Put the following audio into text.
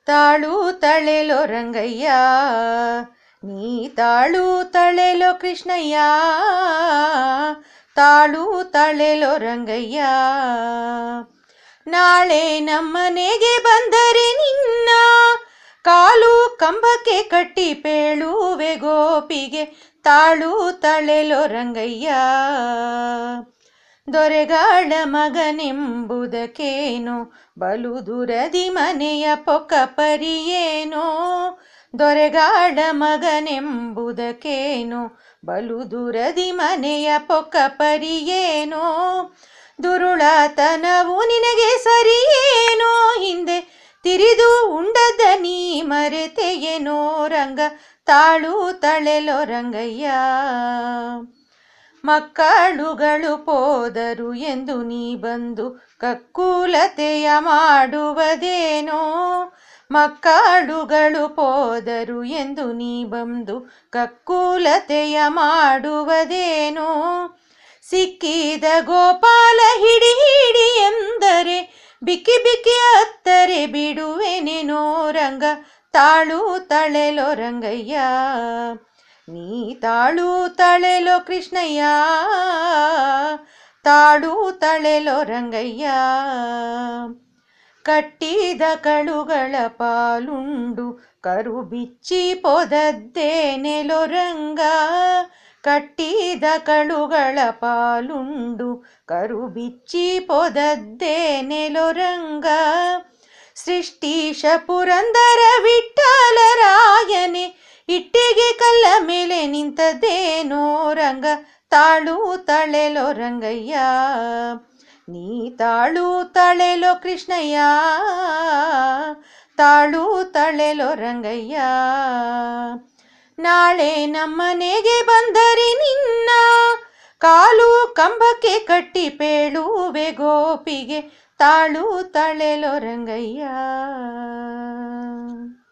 ತಾಳು ತಳೆಲೋ ರಂಗಯ್ಯ, ನೀ ತಾಳು ತಳೆಲೋ ಕೃಷ್ಣಯ್ಯ, ತಾಳು ತಳೆಲೋ ರಂಗಯ್ಯ. ನಾಳೆ ನಮ್ಮನೆಗೆ ಬಂದರೆ ನಿನ್ನ ಕಾಲು ಕಂಬಕ್ಕೆ ಕಟ್ಟಿ ಪೇಳುವೆ ಗೋಪಿಗೆ, ತಾಳು ತಳೆಲೋ ರಂಗಯ್ಯ. ದೊರೆಗಾಳ ಮಗನೆಂಬುದಕ್ಕೇನೋ ಬಲು ದುರದಿ ಮನೆಯ ಪೊಕ್ಕ ಪರಿಯೇನೋ, ದೊರೆಗಾಳ ಮಗನೆಂಬುದಕ್ಕೇನೋ ಬಲು ದುರದಿ ಮನೆಯ ಪೊಕ್ಕ ಪರಿಯೇನೋ, ದುರುಳತನವು ನಿನಗೆ ಸರಿಯೇನೋ, ಹಿಂದೆ ತಿರಿದು ಉಂಡದ ನೀ ಮರೆತೆಯೇನೋ ರಂಗ, ತಾಳು ತಳೆಲೋ ರಂಗಯ್ಯ. ಮಕ್ಕಳುಗಳು ಪೋದರು ಎಂದು ನೀ ಬಂದು ಕಕ್ಕುಲತೆಯ ಮಾಡುವುದೇನೋ, ಮಕ್ಕಳುಗಳು ಪೋದರು ಎಂದು ನೀ ಬಂದು ಕಕ್ಕುಲತೆಯ ಮಾಡುವುದೇನೋ, ಸಿಕ್ಕಿದ ಗೋಪಾಲ ಹಿಡಿ ಹಿಡಿ ಎಂದರೆ ಬಿಕ್ಕಿ ಬಿಕ್ಕಿ ಹತ್ತರೆ ಬಿಡುವೆನೇನೋ ರಂಗ, ತಾಳು ತಳೆಲೋ ರಂಗಯ್ಯ. ನೀ ತಾಳು ತಳೆಲೋ ಕೃಷ್ಣಯ್ಯ, ತಾಳು ತಳೆಲೋ ರಂಗಯ್ಯ. ಕಟ್ಟಿದ ಕಳುಗಳ ಪಾಲುಂಡು ಕರು ಬಿಚ್ಚಿ ಪೊದದ್ದೇನೆಲೋ ರಂಗ, ಕಟ್ಟಿದ ಕಳುಗಳ ಪಾಲುಂಡು ಕರು ಬಿಚ್ಚಿ ಪೊದದ್ದೇನೆಲೋ ರಂಗ. ಸೃಷ್ಟೀಶ ಪುರಂದರ ವಿಠ್ಠಲರಾಯನೇ ಇಟ್ಟಿಗೆ ಕಲ್ಲ ಮೇಲೆ ನಿಂತದೇನೋ ರಂಗ, ತಾಳು ತಳೆಲೋ ರಂಗಯ್ಯ. ನೀ ತಾಳು ತಳೆಲೋ ಕೃಷ್ಣಯ್ಯ, ತಾಳು ತಳೆಲೋ ರಂಗಯ್ಯ. ನಾಳೆ ನಮ್ಮನೆಗೆ ಬಂದರೆ ನಿನ್ನ ಕಾಲು ಕಂಬಕ್ಕೆ ಕಟ್ಟಿ ಪೇಳುವೆ ಗೋಪಿಗೆ, ತಾಳು ತಳೆಲೋ ರಂಗಯ್ಯ.